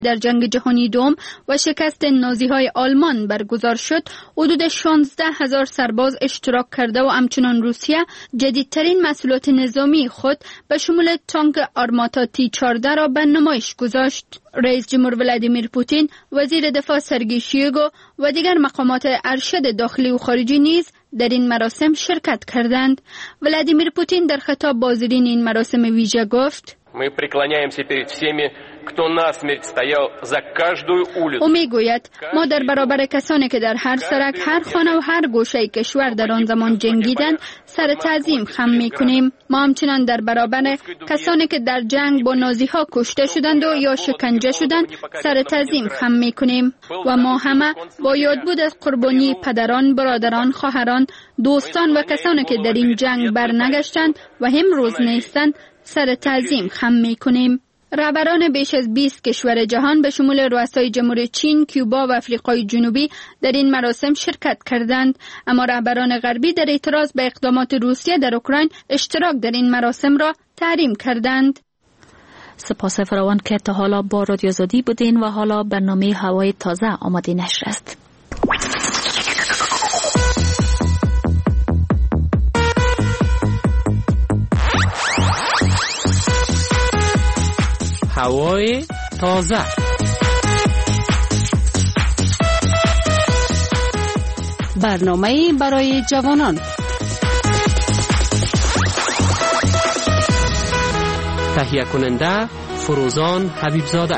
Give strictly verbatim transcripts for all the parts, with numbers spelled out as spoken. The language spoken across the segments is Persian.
در جنگ جهانی دوم و شکست نازی‌های آلمان برگزار شد، حدود شانزده هزار سرباز اشتراک کرده و همچنان روسیه جدیدترین محصولات نظامی خود به شمول تانک آرماتا تی چهارده را به نمایش گذاشت. رئیس جمهور ولادیمیر پوتین، وزیر دفاع سرگئی شویگو و دیگر مقامات ارشد داخلی و خارجی نیز در این مراسم شرکت کردند. ولادیمیر پوتین در خطاب با حاضرین این مراسم ویژه گفت: Мы преклоняемся перед всеми, кто насмерть стоял за каждую улицу. او میگوید ما در برابر کسانی که در هر سرک، هر خانه و هر گوشه کشور در آن زمان جنگیدند سر تعظیم خم میکنیم. ما همچنان در برابر کسانی که در جنگ با نازیها کشته شدند و یا شکنجه شدند سر تعظیم خم میکنیم و ما همه با یادبود از قربانی پدران، برادران، خواهران، دوستان و کسانی که در این جنگ برنگشتند و امروز نیستند سر تعظیم خم میکنیم. رهبران بیش از بیست کشور جهان به شمول رؤسای جمهوری چین، کوبا و آفریقای جنوبی در این مراسم شرکت کردند، اما رهبران غربی در اعتراض به اقدامات روسیه در اوکراین اشتراک در این مراسم را تحریم کردند. سپاس فراوان که تا حالا با رادیو آزادی بودین و حالا برنامه هوای تازه آماده نشر است. هوای تازه. برنامه برای جوانان. تهیه کننده فروزان حبیبزاده.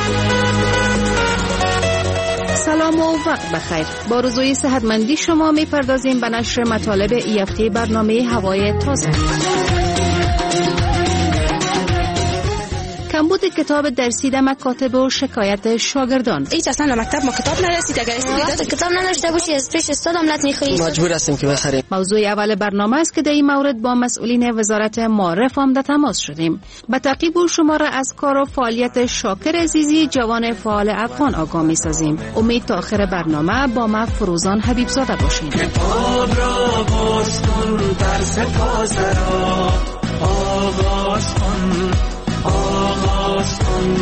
سلام و وقت بخیر. با روزهای صحتمندی شما میپردازیم به نشر مطالب ای هفته برنامه هوای تازه. کمبود کتاب درسی در مکاتب و شکایت شاگردان. هیچ اصلا مکتب ما کتاب نرسید. اگر استعداد کتاب نداشته باشی از پیش استاد عملت میخوری. مجبور هستیم که بخریم. موضوع اول برنامه است که در این مورد با مسئولین وزارت معارف هم در تماس شدیم. به تعقیب و شماره از کار و فعالیت شاکر عزیزی، جوان فعال افغان آگاه می‌سازیم. امید تا آخر برنامه با ما فروزان حبیبزاده باشین. کتاب را باز کن، درس تازه را آغاز کن، آغاز کن.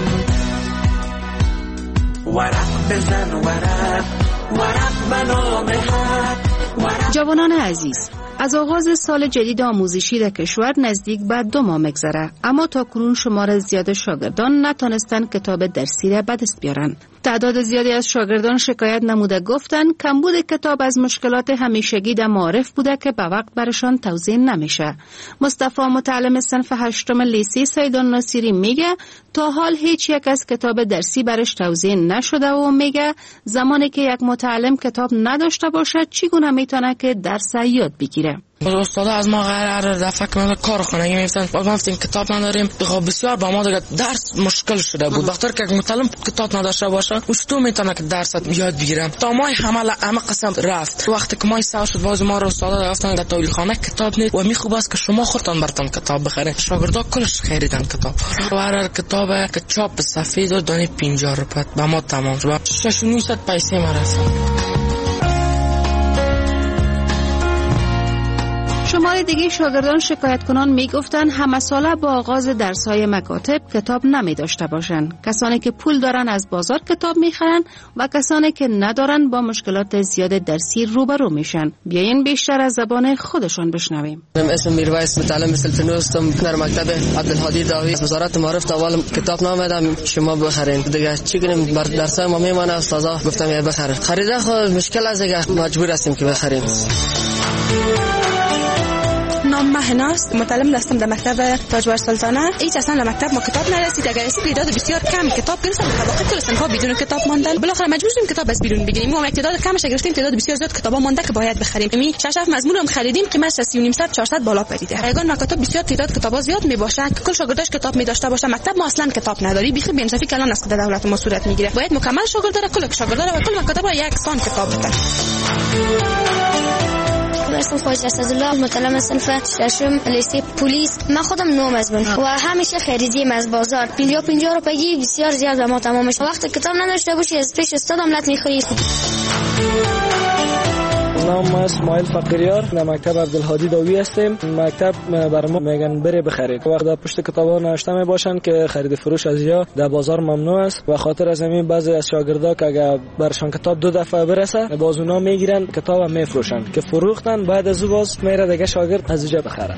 ورق بزن ورق، ورق بنام حق. جوانان عزیز، از آغاز سال جدید آموزشی در کشور نزدیک به دو ماه میگذره، اما تا کنون شمار زیاد شاگردان نتونستن کتاب درسی را به دست بیارن. تعداد زیادی از شاگردان شکایت نموده گفتن کمبود کتاب از مشکلات همیشگی در معارف بوده که به وقت برشان توزیع نمیشه. مصطفی متعلم صنف هشتم لیسه سیدان ناصری میگه تا حال هیچ یک از کتاب درسی برش توزیع نشده و میگه زمانی که یک متعلم کتاب نداشته باشه چگونه میتونه که درس یاد بگیره. استاد از ما قرار دفعه که ما کار خونگی میفتن ما گفتیم کتاب نداریم. بخواد بسیار با ما دیگه درس مشکل شده بود. وقتی که متعلم کتاب نداشته باشه تو میتونه که درس یاد بگیره. تا ما همه همه قسم رفت. وقتی که ما سال شد باز ما رو استاد گفتن در طویل خانه کتاب نیست و میخوب است که شما خودتان برتون کتاب بخرید. شاگردا کلش خریدن کتاب. قرار کتاب که چاپ سفید و دانه پنجاه روپیه به ما تمام شد. شش و نیم پیسه ما رسید. شماره دیگه شاگردان شکایت کنان میگفتن همه ساله با آغاز درس‌های مکاتب کتاب نمی داشته باشن. کسانی که پول دارن از بازار کتاب میخرن و کسانی که ندارن با مشکلات زیاد درسی روبرو میشن. بیاین بیشتر از زبان خودشان بشنویم. اسم میرویس متعلم صنف نوستم در مکتب عبدالهادی داوی. وزارت معارف اول کتاب نامدم شما بخرین. دیگه چی کنیم بر درس‌های ما میمونه استادا گفتم یا بخره. خریده خود مشکل از دیگه مجبور هستیم که بخریم. نام مهناست، متعلم دستم در مکتب تاجور سلطانه. هیچ اصلا در مکتب ما کتاب نرسید. اگر رسید تعداد بسیار کم کتاب گرفتم. واقعا کل صنف‌ها بدون کتاب ماندن. بالاخره مجبور شدیم کتاب از بیرون بگیریم. ما تعداد کمش گرفتیم، تعداد بسیار زیاد کتابا مونده که باید بخریم. می شش هفت مضمون هم خریدیم، قیمتش از سی و نیم صد چهارصد بالا پریده. اگر مکاتب بسیار تعداد کتابا زیاد می باشه، کل شاگرداش کتاب می داشته باشه، مکتب ما اصلا کتاب نداری. بیخی بی انصافی کلان است در دولت ما صورت میگیره. باید مکمل شاگردا کل شاگردا و کل مکاتب را یک سان کتاب بده. اسم خواجه اسدالله، متعلم صنف ششم لیسه پلیس. من خودم نو مزبون و همیشه خریدیم از بازار. پنجاه پنجاه روپیه بسیار زیاد ما تمامش. وقت کتاب نداشته باشی از پیش استاد عملت میخوری. نام اسماعیل فقیریار، در مکتب عبدالهادی داوی هستیم. مکتب برای ما میگن بره بخرید، وقت در پشت کتابا نوشته میباشن که خرید فروش از یا در بازار ممنوع است و خاطر از همین بعضی از شاگردا که اگر برشان کتاب دو دفعه برسه باز اونا میگیرن کتاب میفروشن که فروختن، بعد از او باز میره دیگه شاگرد از اونجا بخره.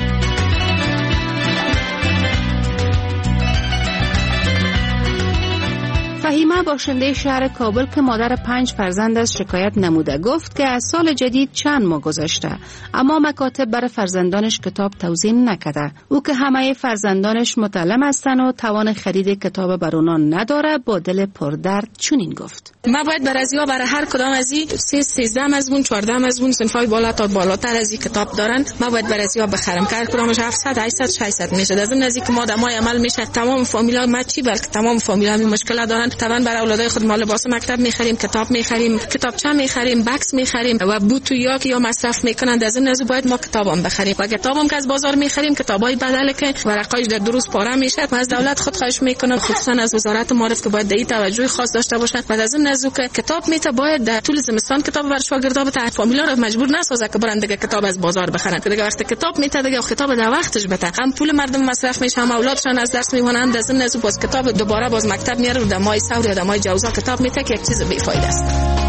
فهیمه باشنده شهر کابل که مادر پنج فرزند از شکایت نموده گفت که از سال جدید چند ماه گذشته اما مکاتب برای فرزندانش کتاب توزیع نکرده. او که همه فرزندانش متعلم هستند و توان خرید کتاب بر اونان نداره با دل پردرد چنین گفت: ما باید برای ازیا برای هر کدام از این سه سیزده مضمون چهارده مضمون صنفای بالا تا بالاتر از این کتاب دارن، ما باید برای ازیا بخرم که هر کدامش هفتصد هشتصد ششصد میشه. از این نزدیک ما دمای عمل میشه تمام فامیلا ما چی بلکه تمام فامیلا همین مشکل دارن. طبعا برای اولادای خود ما لباس مکتب میخریم، کتاب میخریم، کتابچه میخریم، بکس میخریم و بوت یا که یا مصرف میکنن. از این نزد باید ما کتابام بخریم و کتابم که از بازار میخریم کتابای بدله که ورقایش در دروس پاره میشه و از دولت خود خواهش میکنم خصوصا از وزارت معارف که باید دهی توجه خاص داشته باشن و از این نزد که کتاب میته باید در طول زمستان کتاب بر شاگردا بده، فامیلا رو مجبور نسازه که برن دیگه کتاب از بازار بخرن. دیگه وقتی کتاب میته دیگه کتاب در وقتش بده، هم پول مردم مصرف میشه، هم اولادشان از درس میمونن. از این نزد باز کتاب دوباره باز مکتب میاره در ماه سور یا در ماه جوزا کتاب میته که یک چیز بی فایده است.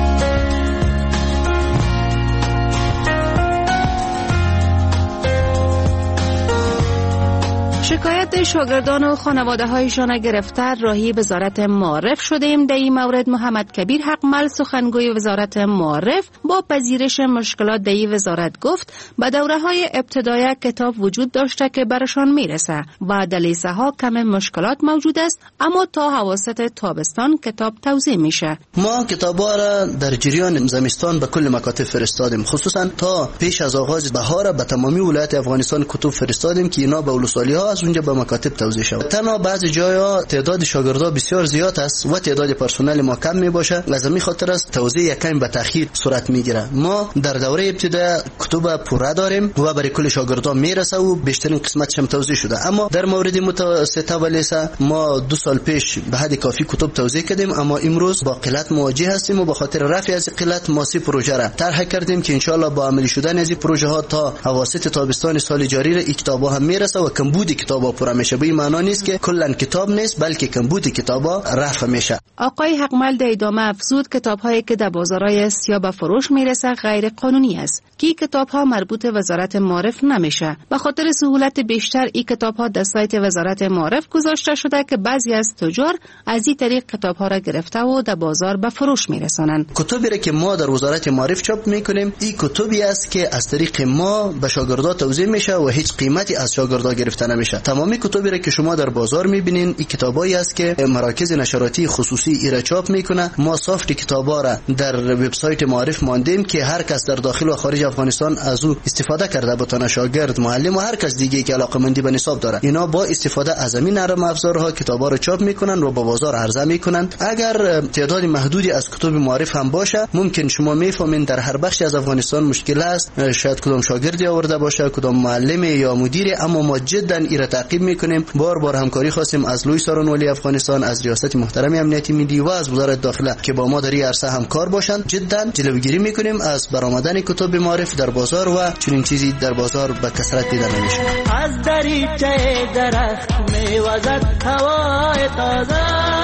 شکایت شاگردان و خانواده هایشان گرفته راهی وزارت معارف شدیم. در این مورد محمد کبیر حقمل سخنگوی وزارت معارف با پذیرش مشکلات در این وزارت گفت به دوره های ابتدایی کتاب وجود داشته که برشان میرسه و در لیسه ها کم مشکلات موجود است، اما تا اواسط تابستان کتاب توزیع میشه. ما کتابا را در جریان زمستان به کل مکاتب فرستادیم، خصوصا تا پیش از آغاز بهار به تمامی ولایت افغانستان کتب فرستادیم که اینا به ولسوالی ها از اونجا به مکاتب توزیع شود. تنها بعضی جاها تعداد شاگردا بسیار زیاد است و تعداد پرسنل ما کم میباشه، از همین خاطر است توزیع یکم به تاخیر صورت میگیره. ما در دوره ابتدا کتب پوره داریم و برای کل شاگردا میرسه و بیشترین قسمتش هم توزیع شده، اما در مورد متوسطه و لیسه ما دو سال پیش به حد کافی کتب توزیع کردیم، اما امروز با قلت مواجه هستیم و به خاطر رفع از قلت ما سی پروژه را طرح کردیم که ان شاء الله با عملی شدن از این پروژه ها تا اواسط تابستان سال جاری را این کتابا هم میرسه و کمبود کتابا پوره میشه. به این معنی نیست که کلا کتاب نیست بلکه کمبود کتابا رفع میشه. آقای حقمل در ادامه افزود کتاب‌هایی که در بازارهای سیاه به فروش میرسه غیر قانونی است که کتاب‌ها مربوط وزارت معارف نمیشه. به خاطر سهولت بیشتر این کتاب‌ها در سایت وزارت معارف گذاشته شده که بعضی از تجار از این طریق کتاب‌ها را گرفته و در بازار به فروش میرسانند. کتابی را که ما در وزارت معارف چاپ میکنیم این کتابی است که از طریق ما به شاگردا توزیع میشه و هیچ قیمتی از شاگردا گرفته نمیشه. تمامی کتابی را که شما در بازار میبینین این کتابایی است که مراکز نشراتی خصوصی ایرا چاپ میکنه. ما سافت کتابا را در وبسایت معارف ماندیم که هر کس در داخل و خارج افغانستان از او استفاده کرده، بتونه شاگرد، معلم و هر کس دیگه که علاقه‌مندی به نصاب داره اینا با استفاده از این نرم افزارها کتابا را چاپ میکنن و با بازار عرضه میکنن. اگر تعداد محدودی از کتاب معارف هم باشه ممکن شما میفهمین در هر بخشی از افغانستان مشکل است، شاید کدام شاگردی آورده باشه کدام معلم یا مدیر، اما ما جدا ایرا تعقیب میکنیم. بار بار همکاری خواستیم از لوی ساران ولی افغانستان، از ریاست محترم امنیتی ملی و از وزارت داخله که با ما در این عرصه همکار باشند. جدا جلوگیری میکنیم از برآمدن کتاب معارف در بازار و چنین چیزی در بازار به کثرت دیده نمیشه. از دریچه درخت میوزد هوای تازه.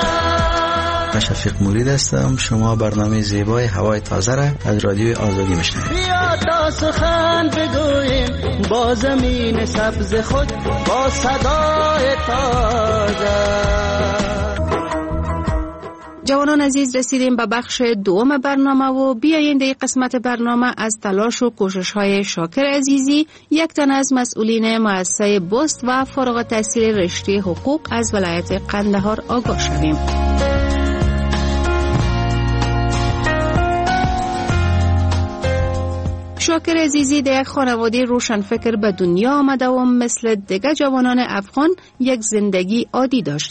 من شفیق مورید هستم. شما برنامه زیبای هوای تازه را از رادیوی آزادی میشنوید. بیا تا سخن بگوییم با زمین سبز خود با صدای تازه. جوانان عزیز رسیدیم به بخش دوم برنامه و بیایید در قسمت برنامه از تلاش و کوشش های شاکر عزیزی، یک تن از مسئولین مؤسسه بست و فارغ التحصیل رشته حقوق از ولایت قندهار آگاه شویم. شاکر عزیزی در یک خانواده روشنفکر به دنیا آمده و مثل دیگر جوانان افغان یک زندگی عادی داشته.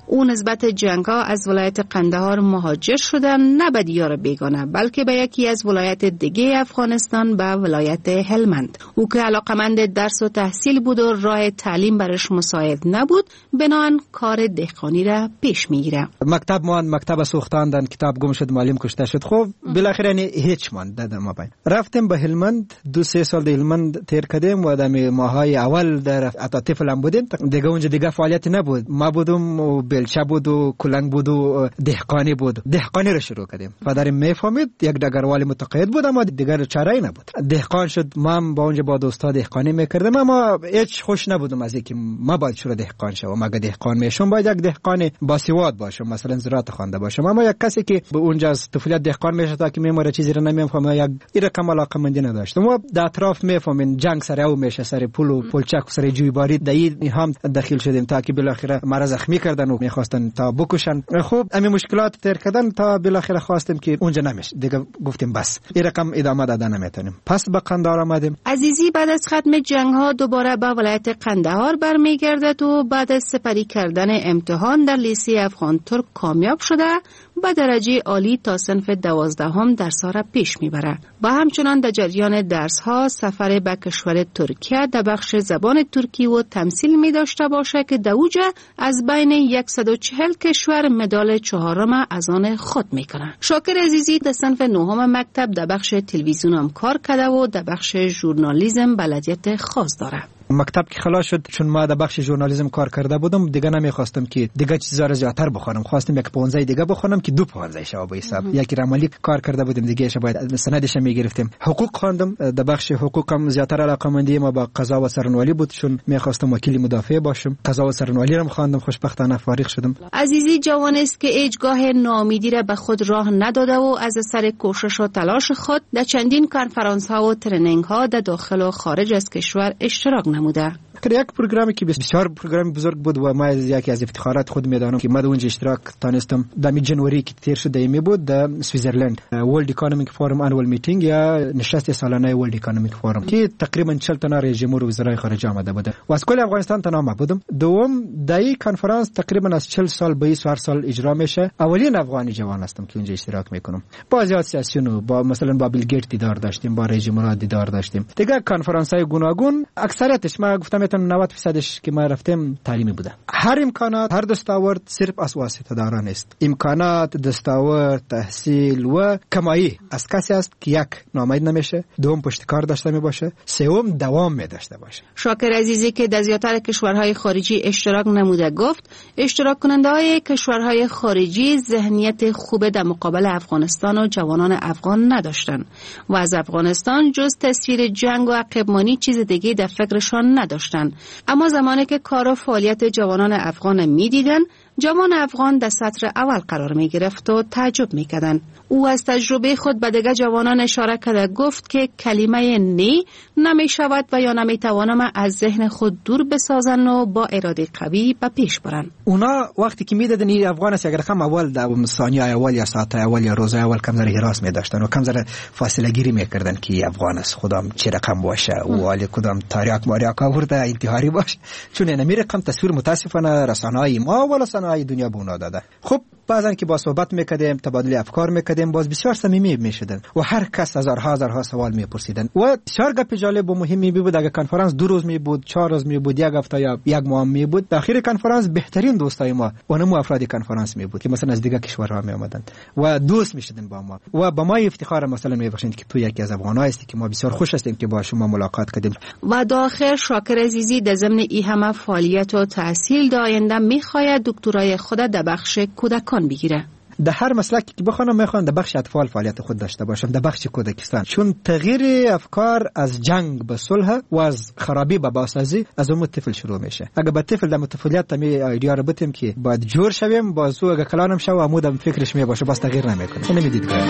او نسبت جنگ ها از ولایت قندهار مهاجر شدن، نه به دیار بیگانه بلکه به یکی از ولایت دیگه افغانستان، به ولایت هلمند. او که علاقمند درس و تحصیل بود و راه تعلیم برش مساعد نبود، بنابراین کار دهقانی را پیش میگیره. مکتب مان مکتب سوختاندن، کتاب گم شد، معلم کشته شد. خب بالاخره یعنی هیچ مان دادم ما باید رفتیم به هلمند. دو سه سال در هلمند تیر کردیم و در ماهای اول در طفل هم بودیم دیگه. اونجا دیگه فعالیتی نبود. ما بودم و بلچه بود و کلنگ بود و دهقانی بود. دهقانی رو شروع کردیم. پدرم میفهمید، یک دگروال متقاعد بود اما دیگر چاره‌ای نبود. دهقان شد. ما با اونجا با دوستا دهقانی میکردیم اما هیچ خوش نبودم از اینکه ما باید شروع دهقان شوم. مگه دهقان میشم باید یک دهقان باسواد باشم، مثلا زراعت خوانده باشم. اما یک کسی که به اونجا از طفولیت دهقان میشه تا که میموره چیزی رو نمیفهمه، یک این رقم علاقه‌مندی نداشتم. و در اطراف میفهمین جنگ سر او میشه، سر پول و پلچک و سر جویباری در این هم داخل شدیم تا که بالاخره مرا زخمی کردن و میخواستن تا بکشن. خب همین مشکلات تیر کردن تا بالاخره خواستیم که اونجا نمیشه دیگه. گفتیم بس این رقم ادامه دادن نمیتونیم. پس به قندهار آمدیم. عزیزی بعد از ختم جنگ ها دوباره به ولایت قندهار برمیگردد و بعد از سپری کردن امتحان در لیسه افغان ترک کامیاب شده با درجه عالی تا صنف دوازدهم درس ها را پیش میبره. با همچنان در جریان درس ها سفر به کشور ترکیه در بخش زبان ترکی و تمثیل می داشته باشه که در اوجه از بین صد و چهل کشور مدال چهارم از آن خود میکنه. شاکر عزیزی در صنف نهم مکتب در بخش تلویزیون هم کار کرده و در بخش ژورنالیسم بلدیت خاص داره. مکتب که خلاص شد، چون ما در بخش ژورنالیسم کار کرده بودم دیگه نمیخواستم که دیگه چیزا رو زیاتر بخونم. خواستم یک پانزده دیگه بخونم که دو پانزده شو به حساب. یکی رمالی کار کرده بودم دیگه ش باید سندش میگرفتیم. حقوق خواندم. در بخش حقوق هم زیاتر علاقه‌مندی ما با قضا و سرنوالی بود، چون میخواستم وکیل مدافع باشم. قضا و سرنوالی رو خواندم، خوشبختانه فارغ شدم. عزیزی جوان است که هیچگاه ناامیدی را به خود راه نداده و از اثر کوشش و تلاش خود در چندین کنفرانس ها و ترنینگ ها در داخل و خارج از کشور اشتراک نموده. یک پروگرامی که بسیار پروگرام بزرگ بود و ما یکی از افتخارات خود میدانم که ما در اونجا اشتراک تانستم. در جنوری که تیر شده می بود در سوئیسرلند ورلد اکونومیک فورم انوال میتینگ یا نشست سالانه ورلد اکونومیک فورم که تقریبا چهل تا رئیس جمهور و وزرای خارجه آمده بوده و از کل افغانستان تنها بودم. دوم در این کنفرانس تقریبا از چهل سال به بیست سال اجرا میشه. اولین افغانی جوان هستم که اونجا اشتراک میکنم. با زیاد سیاسیونو با مثلا با بیل گیت دیدار داشتیم، با رئیس جمهور دیدار داشتیم. دیگه کنفرانس های گوناگون اکثریتش ما گفتم نود درصدش که ما رفتیم تعلیمی بوده. هر امکانات، هر دستاورد صرف از واسطه داران است. امکانات، دستاورد، تحصیل و کمایی از کسی است که یک نامید نمیشه، دوم پشتکار داشته می باشه، سوم دوام می داشته باشه. شاکر عزیزی که در زیاتر کشورهای خارجی اشتراک نموده گفت اشتراک کننده های کشورهای خارجی ذهنیت خوب در مقابل افغانستان و جوانان افغان نداشتن و از افغانستان جز تصویر جنگ و عقبمانی چیز دیگه در فکرشان نداشتن. اما زمانی که کار و فعالیت جوانان افغان می دیدن، جوان افغان در سطر اول قرار می گرفت و تعجب می کردن. او از تجربه خود به دیگر جوانان اشاره کرده گفت که کلمه نی نمی شود و یا نمی توانم از ذهن خود دور بسازن و با اراده قوی به پیش برن. اونا وقتی که می دیدن این افغان است اگر خم اول در ثانیه اول یا ساعت اول یا روز اول کم ذره هراس می داشتن و کم ذره فاصله گیری می کردن که افغان است خودم چه رقم باشه و ولی کدام تاریخ ماریاک آورده انتحاری باشه، چون نمی رقم تصویر متاسفانه رسانه‌های ما و رسانه‌های دنیا به اونا داده. خب بعضن که با صحبت میکردیم، تبادل افکار میکردیم، باز بسیار صمیمی میشدن و هر کس هزارها هزارها سوال میپرسیدن و بسیار گپ جالب و مهمی می بود. اگه کنفرانس دو روز می بود، چهار روز می بود، یک هفته یا یک ماه می بود، در اخیر کنفرانس بهترین دوستای ما و نمو افراد کنفرانس می بود که مثلا از دیگه کشورها می اومدن و دوست میشدن با ما و با ما افتخار مثلا میبخشید که تو یکی از افغان‌ها هستی که ما بسیار خوش هستیم که با شما ملاقات کردیم. و در آخر شاکر عزیزی در ضمن این همه فعالیت و تحصیل در آینده میخواهد دکترای خود در بخش کودکان بگیره. در هر مسلکی که بخونم میخوام در بخش اطفال فعالیت خود داشته باشم، در بخش کودکستان، چون تغییر افکار از جنگ به صلح و از خرابی به بازسازی از اون طفل شروع میشه. اگه با طفل در طفولیت می ایدیا رو بتیم که باید جور شویم، بازو اگه کلانم شو عمودم فکرش می باشه باز تغییر نمیکنه. اینو میدید که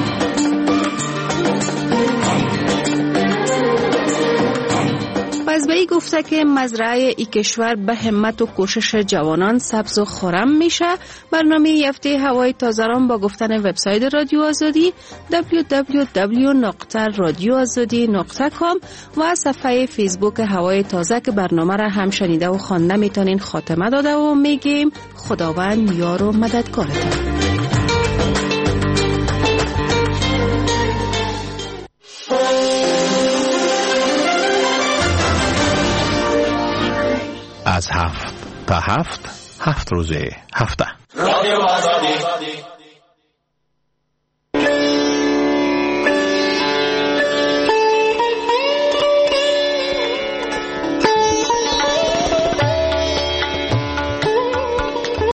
از وی گفته که مزرعه ای کشور به همت و کوشش جوانان سبز و خرم میشه. برنامه هفته هوای تازه را با گفتن وبسایت رادیو آزادی دبلیو دبلیو دبلیو نقطه رادیو آزادی نقطه کام و صفحه فیسبوک هوای تازه که برنامه را هم شنیده و خوانده میتونین خاتمه داده و میگیم خداوند یار و مددگارتان. از هفت تا هفت هفت روزه هفته رادیو آزادی